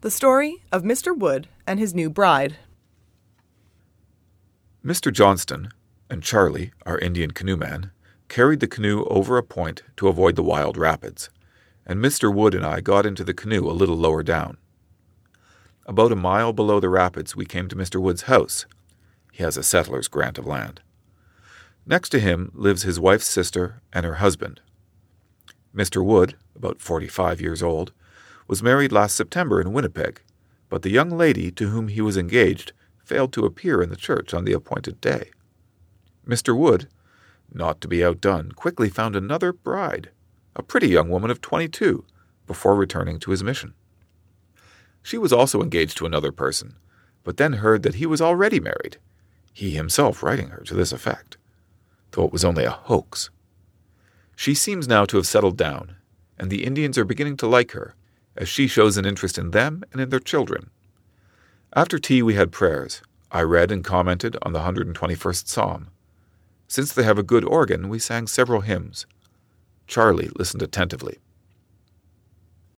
The story of Mr. Wood and his new bride. Mr. Johnston and Charlie, our Indian canoeman, carried the canoe over a point to avoid the wild rapids, and Mr. Wood and I got into the canoe a little lower down. About a mile below the rapids we came to Mr. Wood's house. He has a settler's grant of land. Next to him lives his wife's sister and her husband. Mr. Wood, about 45 years old, was married last September in Winnipeg, but the young lady to whom he was engaged failed to appear in the church on the appointed day. Mr. Wood, not to be outdone, quickly found another bride, a pretty young woman of 22, before returning to his mission. She was also engaged to another person, but then heard that he was already married, he himself writing her to this effect, though it was only a hoax. She seems now to have settled down, and the Indians are beginning to like her, as she shows an interest in them and in their children. After tea we had prayers. I read and commented on the 121st Psalm. Since they have a good organ, we sang several hymns. Charlie listened attentively.